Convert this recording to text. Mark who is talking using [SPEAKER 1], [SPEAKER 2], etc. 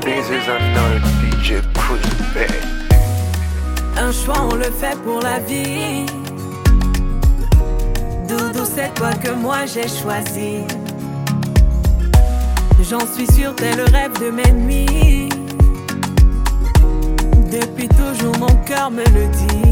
[SPEAKER 1] This is another DJ Cruise.
[SPEAKER 2] Un choix on le fait pour la vie. Doudou, c'est toi que moi j'ai choisi. J'en suis sûre, t'es le rêve de mes nuits. Depuis toujours mon cœur me le dit.